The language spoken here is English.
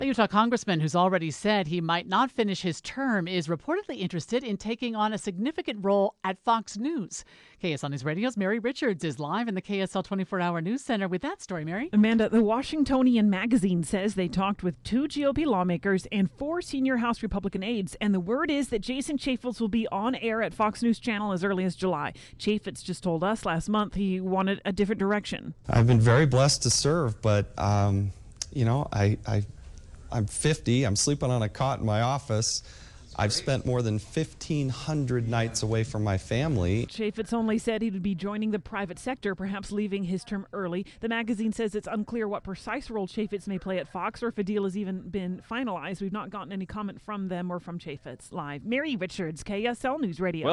A Utah congressman who's already said he might not finish his term is reportedly interested in taking on a significant role at Fox News. KSL News Radio's Mary Richards is live in the KSL 24-hour news center with that story, Mary. Amanda, the Washingtonian magazine says they talked with 2 GOP lawmakers and 4 senior House Republican aides, and the word is that Jason Chaffetz will be on air at Fox News Channel as early as July. Chaffetz just told us last month he wanted a different direction. I've been very blessed to serve, but, I'm 50. I'm sleeping on a cot in my office. I've spent more than 1,500 nights away from my family. Chaffetz only said he would be joining the private sector, perhaps leaving his term early. The magazine says it's unclear what precise role Chaffetz may play at Fox or if a deal has even been finalized. We've not gotten any comment from them or from Chaffetz. Live, Mary Richards, KSL News Radio.